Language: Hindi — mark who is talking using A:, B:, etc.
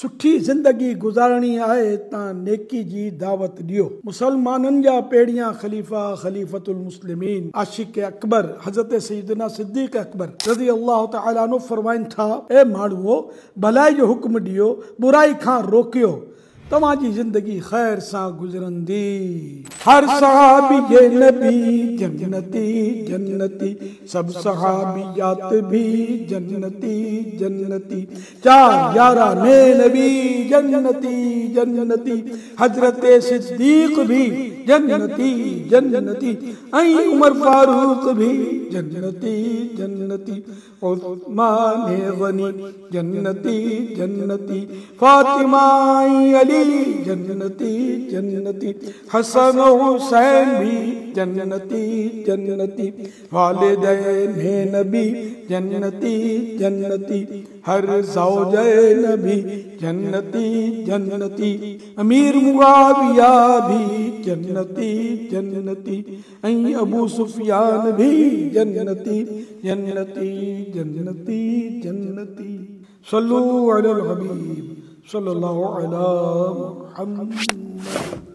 A: सुठी ज़िंदगी गुज़ारणी आहे तां नेकी जी दावत दियो। मुसलमानन जा पेड़िया खलीफ़ा खलीफ़तुल मुस्लिमीन आशिक अकबर हज़रत सैयदना सिद्दीक़ अकबर रज़ी अल्लाह तआला अन्हु फरमाइन था, ए माण्हुओ भलाई जो हुक्म दियो, बुराई खां रोकियो, तव्हांजी ज़िंदगी खैर सां गुज़रंदी। हर सहाबी ये नबी जन्नती जन्नती, सब सहाबियात भी जन्नती जन्नती, चार याराने नबी जन्नती जन्नती, हजरत सिद्दीक भी जन्नती जन्नती, ऐं उमर फारूक भी जन्नती जन्नती, उस्मान गनी जन्नती जन्नती, फातिमा अली जन्नती जन्नती, हसन हुसैन भी जन्नती जन्नती, वालिदैन नबी जन्नती जन्नती, हर ज़ौजे नबी जन्नती जन्नती, अमीर मुआविया भी जन्नती जन्नती, ऐं अबू सुफियान भी जन्नती जन्नती जन्नती जन्नती। सल्लु अलल हबीब सल्लल्लाहु अलैहि वसल्लम।